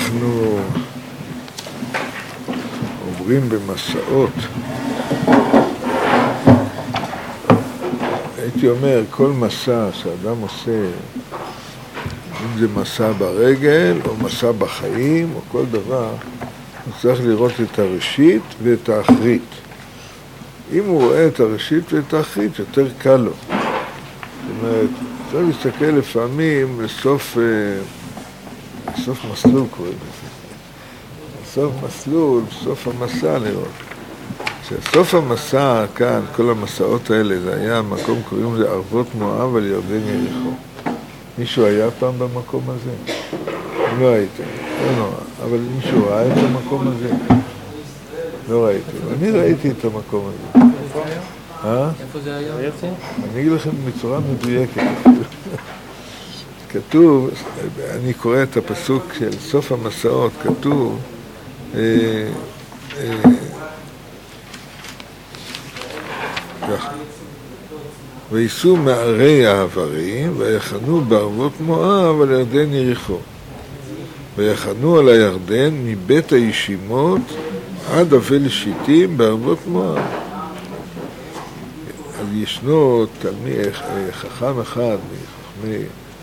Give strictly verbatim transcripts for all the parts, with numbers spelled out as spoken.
אנחנו עוברים במסעות. הייתי אומר, כל מסע שאדם עושה, אם זה מסע ברגל או מסע בחיים או כל דבר, הוא צריך לראות את הראשית ואת האחרית. אם הוא רואה את הראשית ואת האחרית, יותר קל לו. זאת אומרת, צריך להסתכל לפעמים לסוף, לסוף מסלול קוראים לזה. לסוף מסלול, סוף המסע לראות. שסוף המסע כאן, כל המסעות האלה, זה היה מקום, קוראים לזה ערבות מואב על ירדן יריחו. מישהו היה פעם במקום הזה? לא הייתם, לא נורא. אבל מישהו ראה את המקום הזה? לא ראיתי. אני ראיתי את המקום הזה. איפה היה? אה? איפה זה היה? אני אגיד לכם בצורה מדויקת. כתוב, אני קורא את הפסוק של סוף המסעות, כתוב, אה, אה, ככה. וייסעו מערי העברים, ויחנו בערבות מואב על ירדן יריחו. ויחנו על הירדן מבית הישימות עד אבל שיטים בערבות מואב. אז ישנו תלמיד, חכם אחד מחכמי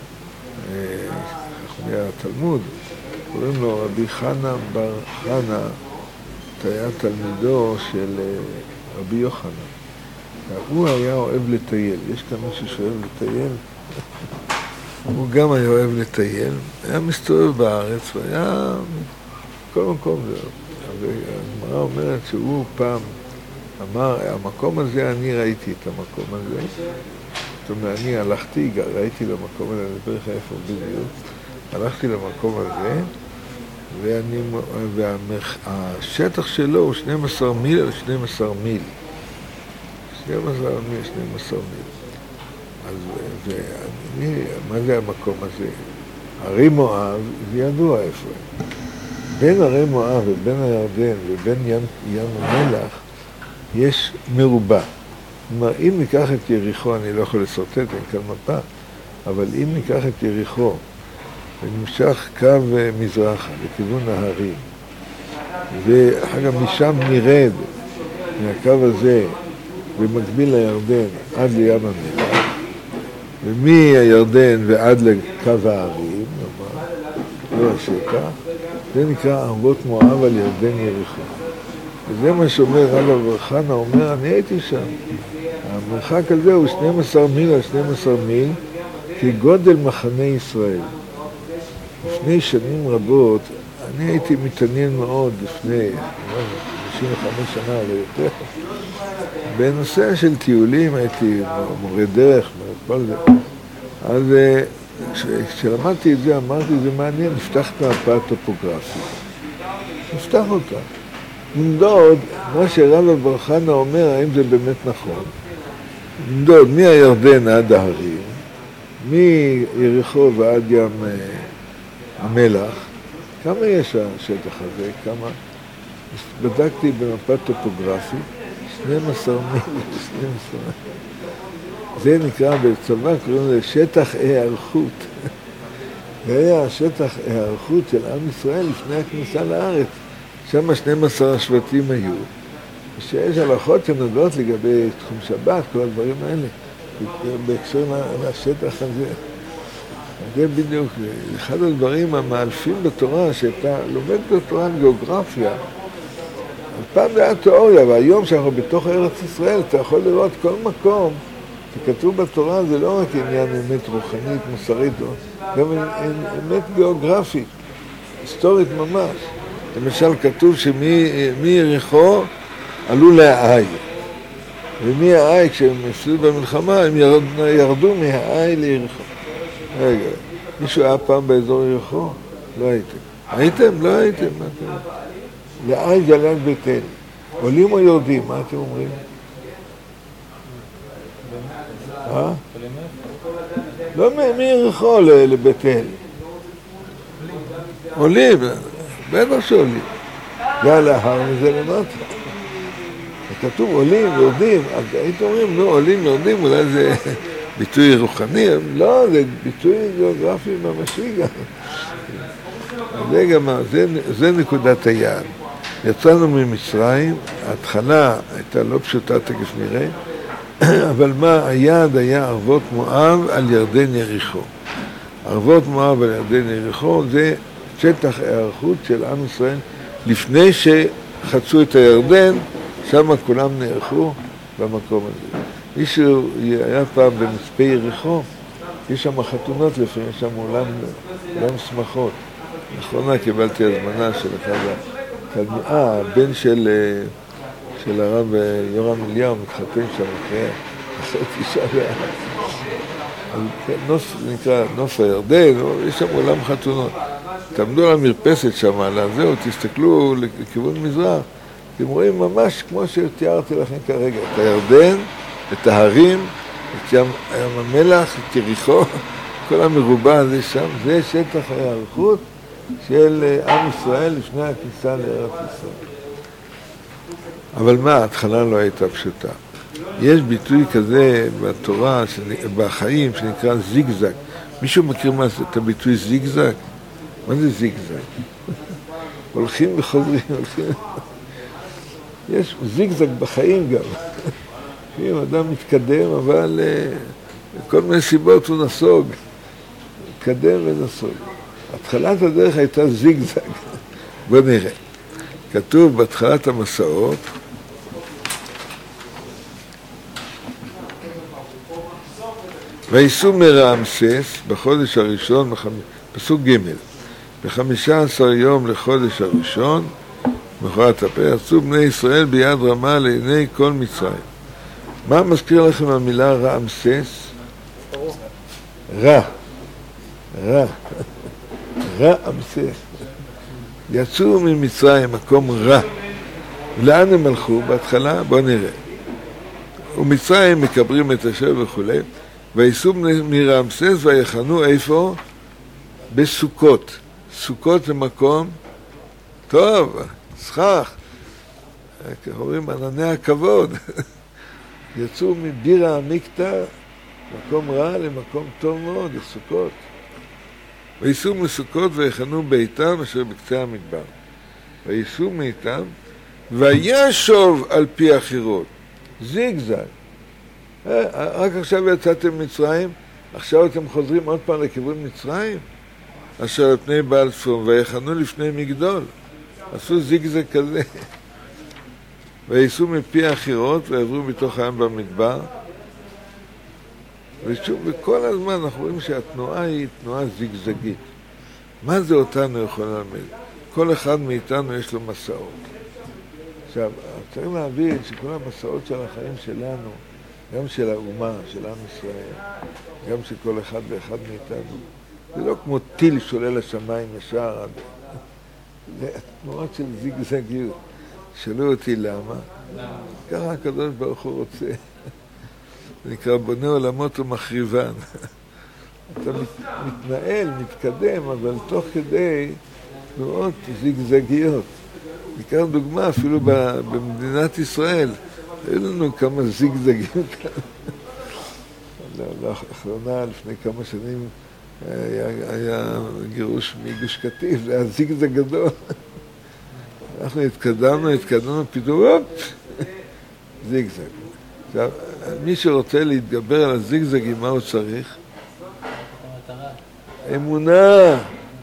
חכמי התלמוד, קוראים לו רבי חנה בר חנה, היה תלמידו של רבי יוחנן. הוא היה אוהב לטייל. יש כאן מישהו שאוהב לטייל? הוא גם היה אוהב לטייל. היה מסתובב בארץ, והיה כל מקום זה. הגמרא אומרת שהוא פעם אמר, המקום הזה, אני ראיתי את המקום הזה. זאת אומרת, אני הלכתי, ראיתי למקום הזה, אני אסביר לך איפה בדיוק. הלכתי למקום הזה, ואני, והשטח שלו הוא שנים עשר מיל על שנים עשר מיל. שנים עשר מיל, שנים עשר מיל. אז, ואני, מה זה המקום הזה? ערי מואב, זה ידוע איפה. בין ערי מואב ובין הירדן ובין ים, ים המלח, יש מרובע. כלומר, אם ניקח את יריחו, אני לא יכול לסרטט, אין כאן מפה, אבל אם ניקח את יריחו ונמשך קו מזרחה לכיוון ההרים, ואחר כך משם נרד מהקו הזה במקביל לירדן עד לים המלח, ומהירדן ועד לקו ההרים, לא השטח, זה נקרא ערבות מואב על ירדן יריחו. וזה מה שאומר רב בר חנה, אומר, אני הייתי שם. המרחק הזה הוא שנים עשר מיל על שנים עשר מיל, כגודל מחנה ישראל. לפני שנים רבות, אני הייתי מתעניין מאוד לפני חמישים וחמש שנה, לא יותר. בנושא של טיולים הייתי מורה דרך, כל זה. אז כשלמדתי את זה, אמרתי, זה מעניין, נפתח את המפה הטופוגרפית. נפתח אותה. נמדוד, מה שרב בר חנה אומר, האם זה באמת נכון. נמדוד מהירדן עד ההרים, מיריחו ועד ים המלח, כמה יש השטח הזה, כמה, בדקתי במפה טופוגרפית, שנים עשר מיל, שנים עשר מיל. זה נקרא בצבא, קוראים לזה שטח היערכות. זה היה השטח היערכות של עם ישראל לפני הכניסה לארץ. שם שנים עשר השבטים היו, שיש הלכות שנודעות לגבי תחום שבת, כל הדברים האלה, בהקשר לשטח הזה. זה בדיוק, אחד הדברים המאלפים בתורה, שאתה לומד בתורה גיאוגרפיה, פעם זה היה תיאוריה, והיום שאנחנו בתוך ארץ ישראל, אתה יכול לראות כל מקום, שכתוב בתורה זה לא רק עניין אמת רוחנית, מוסרית, גם אמת גיאוגרפית, היסטורית ממש. למשל כתוב שמיריחו עלו להאי, ומהאי כשהם הפסידו במלחמה הם ירדו, ירדו מהאי ליריחו. רגע, מישהו היה פעם באזור יריחו? לא הייתם. הייתם? לא הייתם. להאי זה ליד בית אל. עולים או יורדים? מה אתם אומרים? אה? לא מיריחו לבית אל. עולים. בטח שעולים. זה על ההר וזה למטה. וכתוב עולים, יורדים, אז הייתם אומרים, לא, עולים, יורדים, אולי זה ביטוי רוחני, לא, זה ביטוי גיאוגרפי ממשי גם. זה גם, זה, זה נקודת היעד. יצאנו ממצרים, ההתחלה הייתה לא פשוטה, תכף נראה, אבל מה היעד היה ערבות מואב על ירדן יריחו. ערבות מואב על ירדן יריחו זה שטח הערכות של עם ישראל לפני שחצו את הירדן, שם כולם נערכו במקום הזה. מישהו היה פעם במצפה יריחו, יש שם חתונות לפעמים, יש שם עולם, עולם שמחות. לאחרונה קיבלתי הזמנה של אחד התלמידים, אה, הבן של, של הרב יורם אליהו מתחתן שם אחרי, אחרי תשעה באב. נוף, זה נקרא נוף הירדן, יש שם עולם חתונות. תעמדו על המרפסת שם, על זהו, תסתכלו לכיוון מזרח, אתם רואים ממש כמו שתיארתי לכם כרגע, את הירדן, את ההרים, את ים, ים המלח, את יריחו, כל המרובע הזה שם, זה שטח ההיערכות של עם ישראל לפני הכניסה לארץ ישראל. אבל מה, ההתחלה לא הייתה פשוטה. יש ביטוי כזה בתורה, בחיים, שנקרא זיגזג. מישהו מכיר מה זה, את הביטוי זיגזג? מה זה זיגזג? הולכים וחוזרים, הולכים... יש זיגזג בחיים גם. אם אדם מתקדם, אבל בכל מיני סיבות הוא נסוג. מתקדם ונסוג. התחלת הדרך הייתה זיגזג. בוא נראה. כתוב בהתחלת המסעות, וייסעו מרעמסס בחודש הראשון, פסוק ג' בחמישה עשר יום לחודש הראשון, מחרת הפרק, יצאו בני ישראל ביד רמה לעיני כל מצרים. מה מזכיר לכם המילה רעמסס? רע. רע. רעמסס. יצאו ממצרים, מקום רע. לאן הם הלכו? בהתחלה, בואו נראה. ומצרים מקברים את אשר וכו'. וייסעו מרעמסס ויחנו איפה? בסוכות. סוכות זה מקום טוב, סכך. אומרים ענני הכבוד. יצאו מבירה המקטע, מקום רע למקום טוב מאוד, לסוכות. וייסעו מסוכות ויחנו ביתם אשר בקצה המדבר. וייסעו מאיתם וישוב על פי החירות. זיגזג. רק עכשיו יצאתם מצרים, עכשיו אתם חוזרים עוד פעם לכיוון מצרים, אשר על פני בעל צפון, ויחנו לפני מגדול. עשו זיגזג כזה. וייסעו מפי החירות ועברו מתוך העם במדבר. ושוב, וכל הזמן אנחנו רואים שהתנועה היא תנועה זיגזגית. מה זה אותנו יכול ללמד? כל אחד מאיתנו יש לו מסעות. עכשיו, צריך להבין שכל המסעות של החיים שלנו, גם של האומה, של עם ישראל, גם של כל אחד ואחד מאיתנו, זה לא כמו טיל שעולה לשמיים ישר. זה תנועות של זיגזגיות. שאלו אותי למה? ככה הקדוש ברוך הוא רוצה. זה נקרא בונה עולמות ומחריבן. אתה מתנהל, מתקדם, אבל תוך כדי תנועות זיגזגיות. נקרא דוגמה אפילו במדינת ישראל. היו לנו כמה זיגזגיות כאן. לאחרונה, לפני כמה שנים, היה, היה גירוש מגוש קטיף, זה היה זיגזג גדול. אנחנו התקדמנו, התקדמנו, פתאום, אופ, זיגזג. עכשיו, מי שרוצה להתגבר על הזיגזגים, מה הוא צריך? אמונה.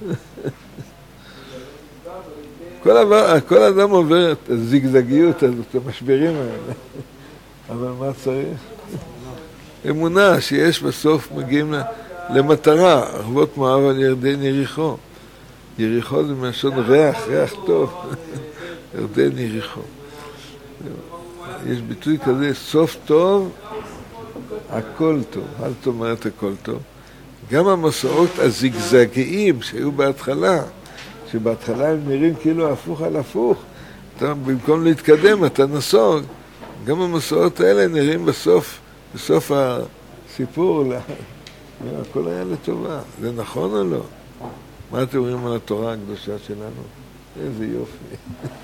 כל, עבר, כל אדם עובר את הזיגזגיות הזאת, את המשברים האלה. אבל מה צריך? אמונה שיש בסוף מגיעים למטרה, ערבות מואב על ירדן יריחו. יריחו זה מלשון ריח, ריח טוב. ירדן יריחו. יש ביטוי כזה, סוף טוב, הכל טוב. מה זאת אומרת הכל טוב? גם המסעות הזיגזגיים שהיו בהתחלה, שבהתחלה הם נראים כאילו הפוך על הפוך, אתה, במקום להתקדם אתה נסוג, גם המסעות האלה נראים בסוף, בסוף הסיפור, הכל היה לטובה. זה נכון או לא? מה אתם אומרים על התורה הקדושה שלנו? איזה יופי.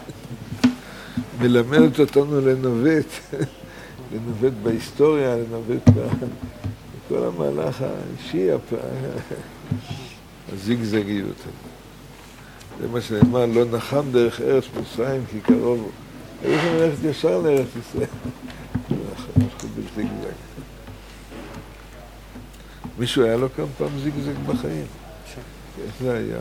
מלמדת אותנו לנווט, לנווט בהיסטוריה, לנווט בכל המהלך האישי, הזיגזגיות. זה מה שנאמר, לא נחם דרך ארץ מצרים כי קרוב הוא. היו יכולים ללכת ישר לארץ ישראל. הלכו בזיגזג. מישהו היה לו כמה פעם זיגזג בחיים? איך זה היה?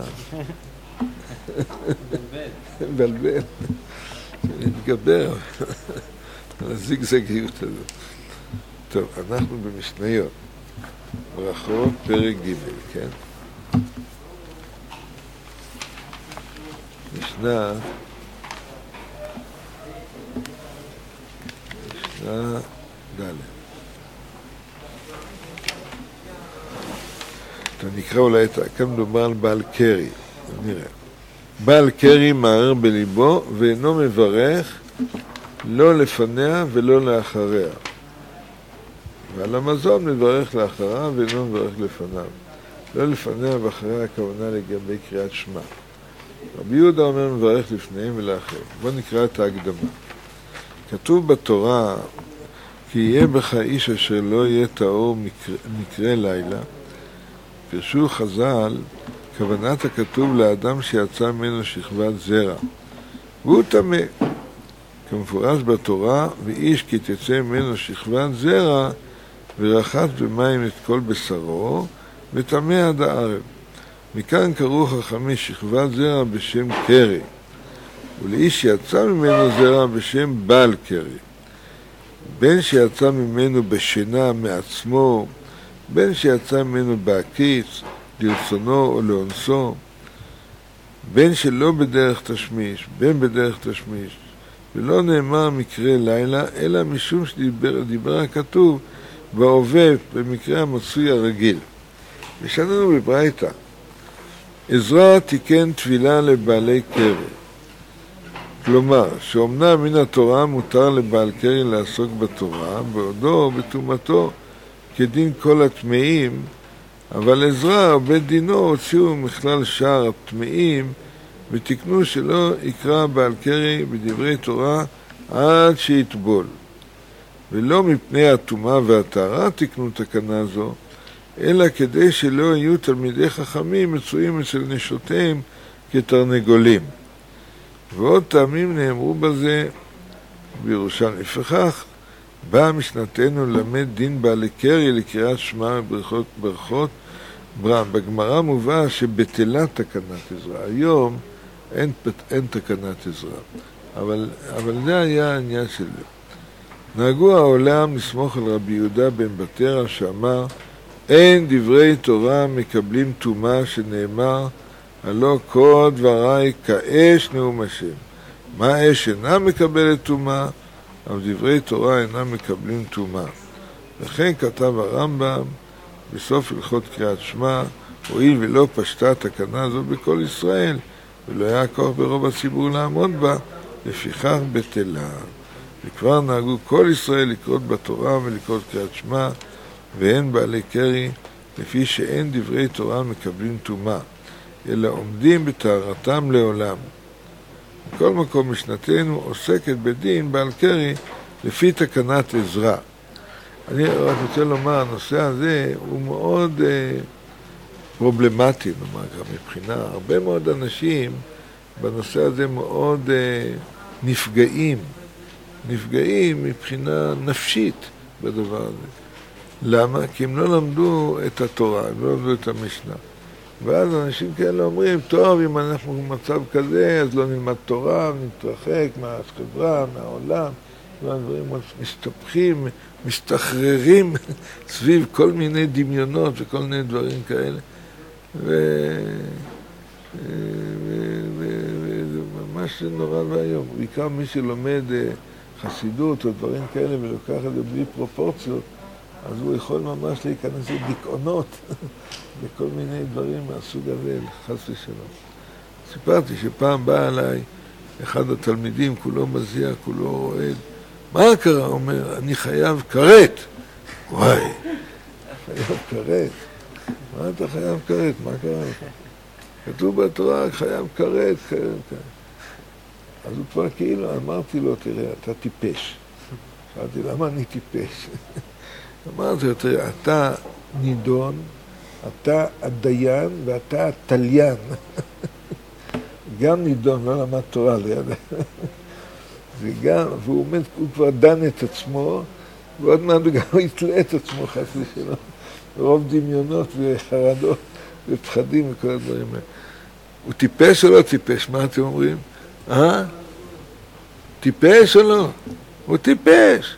מבלבל. להתגבר על הזיגזגיות הזאת. טוב, אנחנו במשניות. ברכות, פרק ג', כן? משנה, משנה ד'. טוב, נקרא אולי את, כאן מדובר על בעל קרי, נראה. בעל קרי מערער בליבו ואינו מברך לא לפניה ולא לאחריה. ועל המזון מברך לאחריה ואינו מברך לפניו. לא לפניה ואחריה הכוונה לגבי קריאת שמע. רבי יהודה אומר מברך לפניהם ולאחריהם. בוא נקרא את ההקדמה. כתוב בתורה כי יהיה בך איש אשר לא יהיה טהור מקרה, מקרה לילה. פרשו חז"ל כוונת הכתוב לאדם שיצא ממנו שכבת זרע. והוא טמא. כמפורש בתורה, ואיש כי תצא ממנו שכבת זרע ורחץ במים את כל בשרו וטמא עד הערב. מכאן קראו חכמי שכבת זרע בשם קרי, ולאיש שיצא ממנו זרע בשם בעל קרי. בין שיצא ממנו בשינה מעצמו, בין שיצא ממנו בהקיץ, לרצונו או לאונסו, בין שלא בדרך תשמיש, בין בדרך תשמיש, ולא נאמר מקרה לילה, אלא משום שדיבר דיבר הכתוב בהווה במקרה המצוי הרגיל. ושננו בברייתא, עזרא תיקן תפילה לבעלי קרי. כלומר, שאומנם מן התורה מותר לבעל קרי לעסוק בתורה, בעודו בתומתו, כדין כל הטמאים, אבל עזרא או בית דינו הוציאו מכלל שער הטמאים, ותקנו שלא יקרא בעל קרי בדברי תורה עד שיטבול. ולא מפני הטומאה והטהרה תקנו תקנה זו, אלא כדי שלא יהיו תלמידי חכמים מצויים אצל נשותיהם כתרנגולים. ועוד טעמים נאמרו בזה בירושלים. לפיכך, באה משנתנו ללמד דין בעלי קרי לקריאת שמע ברכות ברכות ברם. בגמרא מובא שבטלה תקנת עזרא. היום אין, אין תקנת עזרא. אבל, אבל זה היה העניין שלי. נהגו העולם לסמוך על רבי יהודה בן בתרא שאמר אין דברי תורה מקבלים טומאה, שנאמר הלא כל דברי כאש נאום השם. מה אש אינה מקבלת טומאה? אבל דברי תורה אינם מקבלים טומאה. וכן כתב הרמב"ם בסוף הלכות קריאת שמע, הואיל ולא פשטה תקנה זו בכל ישראל ולא היה כוח ברוב הציבור לעמוד בה, לפיכך בטלה. וכבר נהגו כל ישראל לקרות בתורה ולקרות קריאת שמע, ואין בעלי קרי, לפי שאין דברי תורה מקבלים טומאה, אלא עומדים בטהרתם לעולם. בכל מקום משנתנו עוסקת בדין בעל קרי לפי תקנת עזרא. אני רק רוצה לומר, הנושא הזה הוא מאוד אה, פרובלמטי, נאמר, מבחינה. הרבה מאוד אנשים בנושא הזה מאוד אה, נפגעים, נפגעים מבחינה נפשית בדבר הזה. למה? כי הם לא למדו את התורה, הם לא למדו את המשנה. ואז אנשים כאלה אומרים, טוב, אם אנחנו במצב כזה, אז לא נלמד תורה, נתרחק מהחברה, מהעולם, והדברים מסתפחים, מסתחררים סביב כל מיני דמיונות וכל מיני דברים כאלה. וזה ממש נורא והיום. בעיקר מי שלומד חסידות או דברים כאלה ולוקח את זה בלי פרופורציות, אז הוא יכול ממש להיכנס לדיכאונות וכל מיני דברים מהסוג הזה, חס ושלום. סיפרתי שפעם בא אליי אחד התלמידים, כולו מזיע, כולו רועד. מה קרה? הוא אומר, אני חייב כרת. וואי, חייב כרת? מה אתה חייב כרת? מה קרה לך? כתוב בתורה, חייב כרת, כרת, כרת. אז הוא כבר כאילו, אמרתי לו, תראה, אתה טיפש. שאלתי, למה אני טיפש? אמרתי לו, תראה, אתה נידון, אתה הדיין ואתה התליין. גם נידון, לא למד תורה ליד. זה גם, והוא עומד, הוא כבר דן את עצמו, ועוד מעט גם הוא יתלה את עצמו חס ושלום. רוב דמיונות וחרדות ופחדים וכל הדברים האלה. הוא טיפש או לא טיפש? מה אתם אומרים? אה? טיפש או לא? הוא טיפש.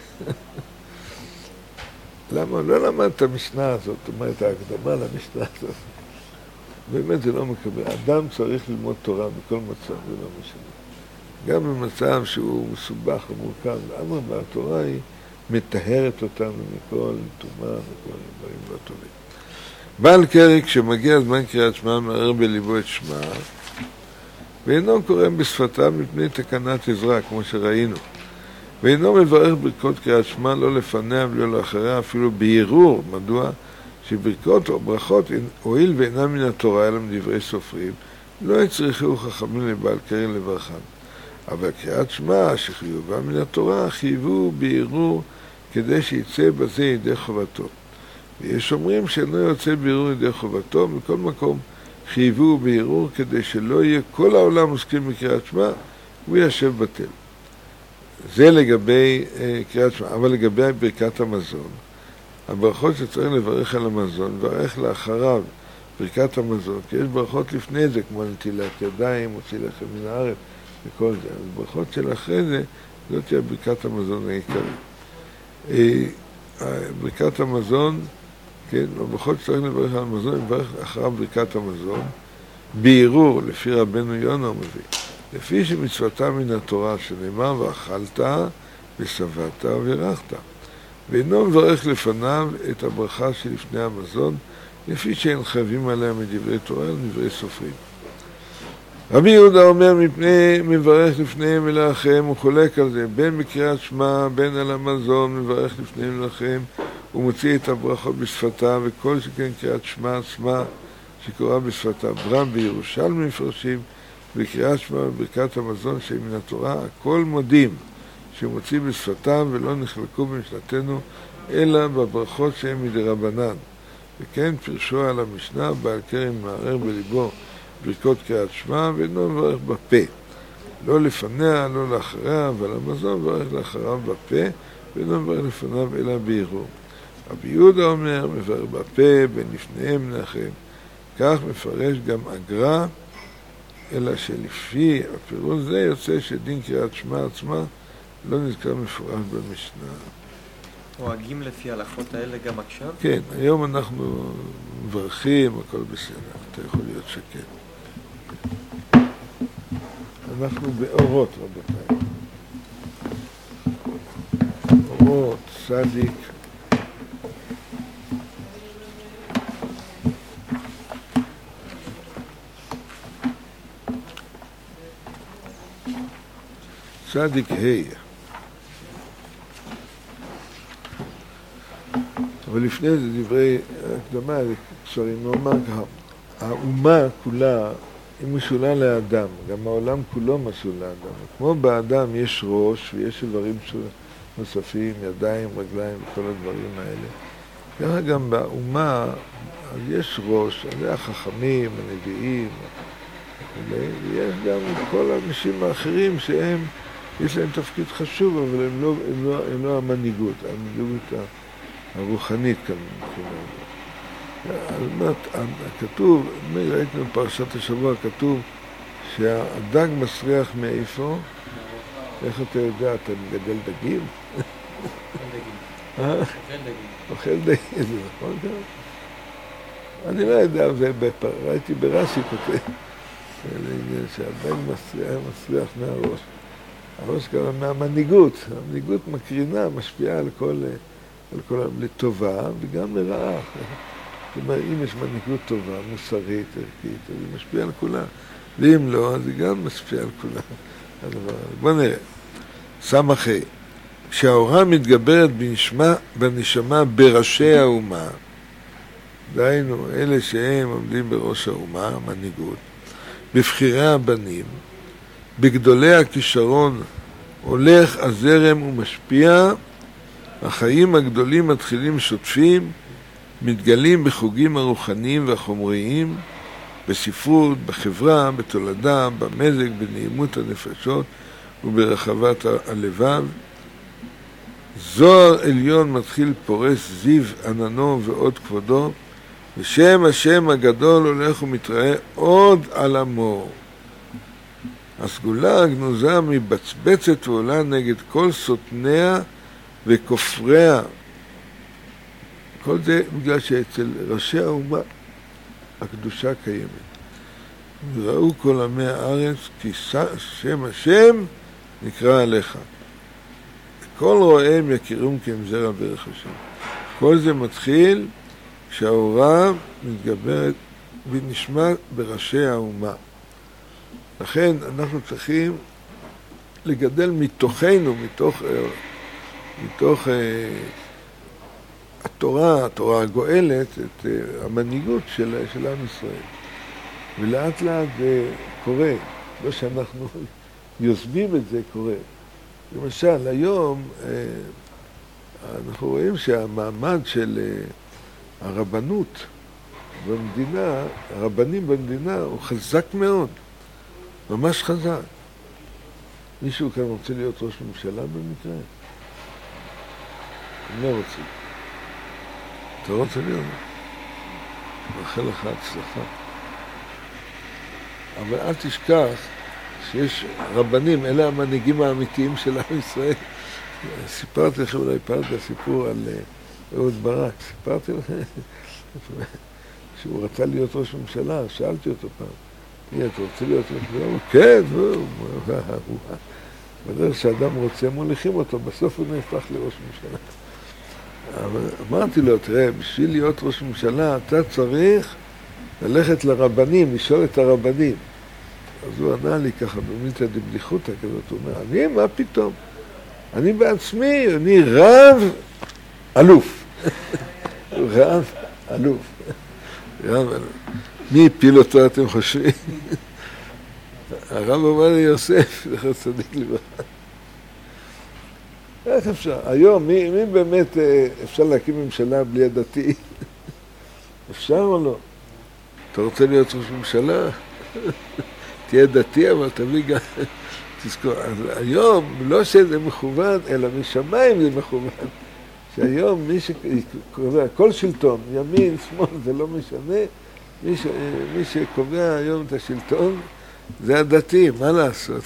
למה? לא למד את המשנה הזאת, זאת אומרת, ההקדמה למשנה הזאת. באמת זה לא מקבל. אדם צריך ללמוד תורה בכל מצב, זה לא משנה. גם במצב שהוא מסובך ומורכב, למה? והתורה היא מטהרת אותנו מכל טומאה וכל דברים לא טובים. בעל קרי, כשמגיע הזמן קריאת שמע, מערער בליבו את שמע, ואינו קורא בשפתיו מפני תקנת עזרה, כמו שראינו. ואינו מברך ברכות קריאת שמע, לא לפניה ולא לאחריה, אפילו בהירור. מדוע? שברכות או ברכות, הואיל ואינם מן התורה, אלא מדברי סופרים, לא יצריכו חכמים לבעל קרי לברכן. אבל קריאת שמע, שחיובה מן התורה, חייבו בהירור, כדי שיצא בזה ידי חובתו. ויש אומרים שאינו יוצא בהירור ידי חובתו, מכל מקום חייבו בהירור, כדי שלא יהיה כל העולם עוסקים בקריאת שמע, הוא ישב בטל. זה לגבי אה, קריאת שמע, אבל לגבי ברכת המזון, הברכות שצריך לברך על המזון, וברך לאחריו ברכת המזון, כי יש ברכות לפני זה, כמו נטילת ידיים, מוציא לחם מן הארץ, וכל זה. אז ברכות של אחרי זה, זאת תהיה ברכת המזון העיקרית. ברכת המזון, כן, ברכות שצריך לברך על המזון, לברך אחריו ברכת המזון, בהירור, לפי רבנו יונה מביא, לפי שמצוותה מן התורה שנאמר, ואכלת ושבעת וברכת. ואינו מברך לפניו את הברכה שלפני המזון, לפי שאין חייבים עליה מדברי תורה ומדברי סופרים. רבי יהודה אומר, מפני מברך לפניהם ולאחריהם, הוא חולק על זה, בין בקריאת שמע, בין על המזון, מברך לפניהם ולאחריהם, הוא מוציא את הברכות בשפתה, וכל שכן קריאת שמע עצמה, שקוראה בשפתה. ברם בירושלמי מפרשים, בקריאת שמע וברכת המזון שמן התורה, הכל מודים שמוציא בשפתם ולא נחלקו במשנתנו, אלא בברכות שהם מדי רבנן. וכן פרשו על המשנה, בעל קרי מערער בליבו, ברכות קריאת שמע, ואינו מברך בפה. לא לפניה, לא לאחריה, אבל המזון מברך לאחריו בפה, ואינו מברך לפניו אלא בהירור. רבי יהודה אומר, מברך בפה, בין לפניהם לאחריהם. כך מפרש גם אגרה, אלא שלפי הפירוש זה יוצא שדין קריאת שמע עצמה לא נזכר מפורש במשנה. נוהגים לפי ההלכות האלה גם עכשיו? כן, היום אנחנו מברכים, הכל בסדר, אתה יכול להיות שקט. אנחנו באורות, רבותיי. אורות, צדיק. צדיק ה'. אבל לפני זה דברי הקדמה, קצרים, נאמר ככה, האומה כולה היא משולה לאדם, גם העולם כולו משול לאדם. כמו באדם יש ראש ויש איברים נוספים, ידיים, רגליים וכל הדברים האלה. ככה גם באומה יש ראש, זה החכמים, הנביאים, ויש גם כל האנשים האחרים שהם, יש להם תפקיד חשוב, אבל הם לא, הם לא, הם לא המנהיגות, המנהיגות הרוחנית כאן. כתוב, ראיתי בפרשת השבוע, כתוב שהדג מסריח מאיפה? איך אתה יודע? אתה מגדל דגים? אוכל דגים. אוכל דגים, זה נכון גם? אני לא יודע, ראיתי ברש"י כותב שהדג מסריח מהראש. הראש כמה מהמנהיגות, המנהיגות מקרינה, משפיעה על כל, על כל, לטובה וגם לרעה. זאת אומרת, אם יש מנהיגות טובה, מוסרית, ערכית, אז היא משפיעה על כולה. ואם לא, אז היא גם משפיעה על כולה. בוא נראה. סמכי, כשהאורה מתגברת בנשמה, בנשמה בראשי האומה, דהיינו, אלה שהם עומדים בראש האומה, המנהיגות, בבחירי הבנים, בגדולי הכישרון הולך הזרם ומשפיע, החיים הגדולים מתחילים שוטפים, מתגלים בחוגים הרוחניים והחומריים, בספרות, בחברה, בתולדה, במזג, בנעימות הנפשות וברחבת הלבב. זוהר עליון מתחיל פורס זיו עננו ועוד כבודו, ושם השם הגדול הולך ומתראה עוד על עמו. הסגולה הגנוזה מבצבצת ועולה נגד כל סותניה וכופריה. כל זה בגלל שאצל ראשי האומה הקדושה קיימת. וראו כל עמי הארץ כי שם השם נקרא עליך. כל רואיהם יכירום כי הם זרע ברך השם. כל זה מתחיל כשהאורה מתגברת ונשמע בראשי האומה. לכן אנחנו צריכים לגדל מתוכנו, מתוך, מתוך התורה, התורה הגואלת, את המנהיגות של, של עם ישראל. ולאט לאט זה קורה, לא שאנחנו יוזמים את זה, קורה. למשל, היום אנחנו רואים שהמעמד של הרבנות במדינה, הרבנים במדינה, הוא חזק מאוד, ממש חזק. מישהו כאן רוצה להיות ראש ממשלה במקרה? אני לא רוצה. אתה רוצה להיות? מאחל לך הצלחה. אבל אל תשכח שיש רבנים, אלה המנהיגים האמיתיים של עם ישראל. סיפרתי לכם, אולי פעלת סיפור על אהוד ברק. סיפרתי לכם שהוא רצה להיות ראש ממשלה, שאלתי אותו פעם. תראה, אתה רוצה להיות ראש ממשלה? כן, הוא... בדרך שאדם רוצה, מוליכים אותו, בסוף הוא נהפך לראש ממשלה. אבל אמרתי לו, תראה, בשביל להיות ראש ממשלה, אתה צריך ללכת לרבנים, לשאול את הרבנים. אז הוא ענה לי ככה, במילתא דבדיחותא כזאת, הוא אומר, אני, מה פתאום? אני בעצמי, אני רב אלוף. רב אלוף. רב אלוף. מי הפיל אותו, אתם חושבים? הרב עובדיה יוסף, זכר צדיק לברכה. איך אפשר? היום, מי, מי באמת אפשר להקים ממשלה בלי הדתי? אפשר או לא? אתה רוצה להיות ראש ממשלה? תהיה דתי, אבל תביא גם... תזכור, אז היום, לא שזה מכוון, אלא משמיים זה מכוון. שהיום מי שקובע, כל שלטון, ימין, שמאל, זה לא משנה, מי, ש... מי שקובע היום את השלטון, זה הדתי, מה לעשות?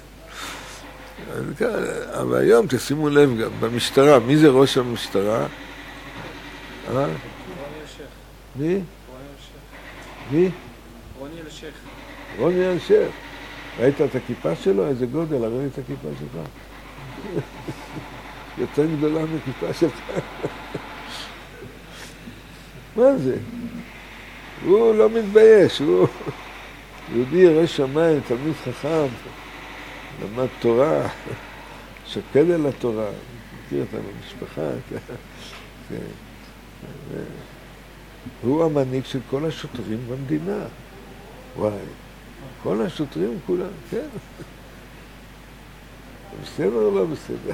אבל היום תשימו לב גם, במשטרה, מי זה ראש המשטרה? אה? רוני אלשיך. מי? רוני אלשיך. מי? רוני אלשיך. רוני אלשיך. ראית את הכיפה שלו? איזה גודל, הראי את הכיפה שלך. יותר גדולה מכיפה שלך. מה זה? הוא לא מתבייש, הוא יהודי ירא שמיים, תלמיד חכם, למד תורה, שקד על התורה, מכיר אותה במשפחה. הוא המנהיג של כל השוטרים במדינה. וואי, כל השוטרים כולם, כן. בסדר או לא בסדר?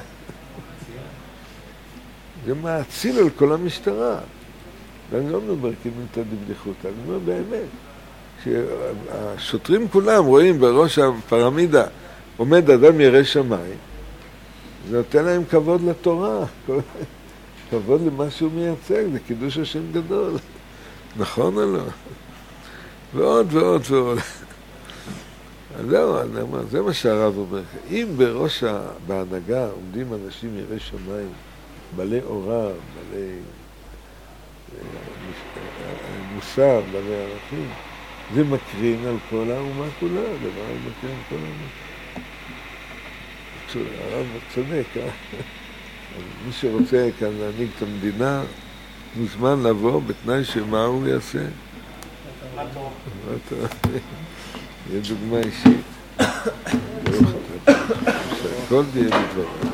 זה מעציל על כל המשטרה. ואני לא מדבר כמילתא דבדיחותא, אני אומר באמת. שהשוטרים כולם רואים בראש הפירמידה עומד אדם ירא שמיים, זה נותן להם כבוד לתורה, כבוד למה שהוא מייצג, זה קידוש השם גדול. נכון או לא? ועוד ועוד ועוד. אז זהו, אני אומר, זה מה שהרב אומר. אם בראש, בהנהגה עומדים אנשים יראי שמיים, בעלי אורה, בעלי מוסר, בעלי ערכים, זה מקרין על כל האומה כולה, דבר מקרין על כל האומה. הרב צודק, אה? מי שרוצה כאן להנהיג את המדינה, מוזמן לבוא בתנאי שמה הוא יעשה? מה טוב. מה טוב. יהיה דוגמה אישית. הכל יהיה בדברה.